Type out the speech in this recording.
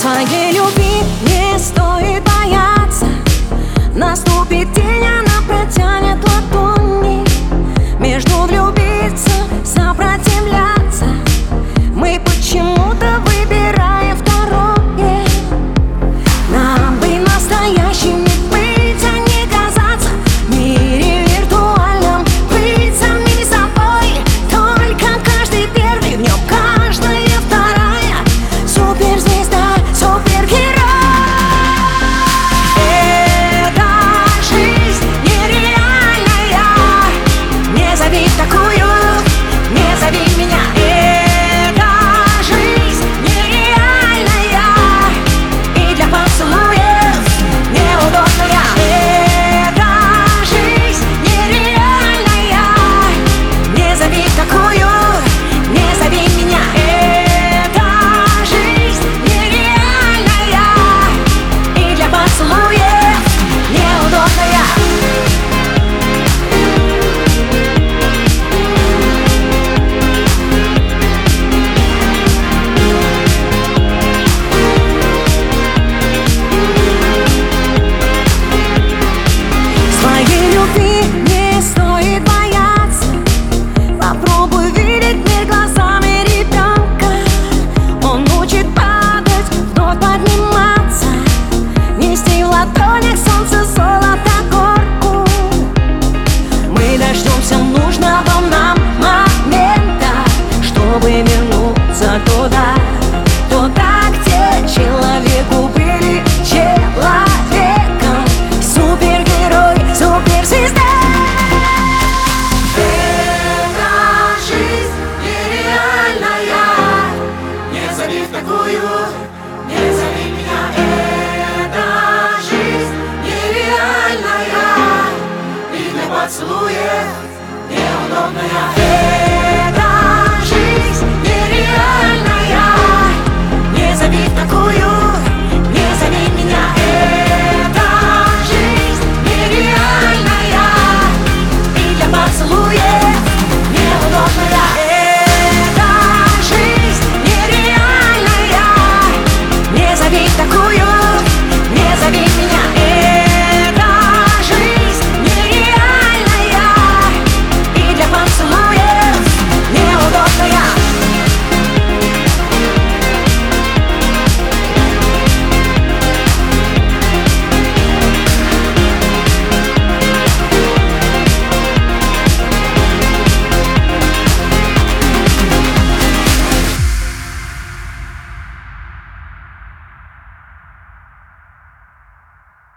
Своей любви не стоит бояться. Наступит день, она протянет ладони. Между влюбиться, сопротивляться, мы почему-то выбираем второе. Нам бы настоящими быть, а не казаться. В мире виртуальном быть самими собой. Только каждый первый, в нем каждая вторая. Суперзвезда, супергерой. Эта жизнь нереальная. Не зови в такую, не зови меня. Эта жизнь нереальная. И для поцелуев неудобная. Эта жизнь нереальная. Не зови в такую, не зови меня. Эта жизнь нереальная. И для поцелуев неудобная. Своей любви не стоит бояться. Попробуй видеть мир глазами ребенка. Он учит падать, вновь подниматься, нести в ладонях солнце, золото, горку. Мы дождемся нужного нам момента, чтобы вернуться туда, где человеку были человеком. Супергерой, суперзвезда. Эта жизнь нереальная. Не зови в такую, не зови меня. Эта жизнь нереальная. И для поцелуев неудобная.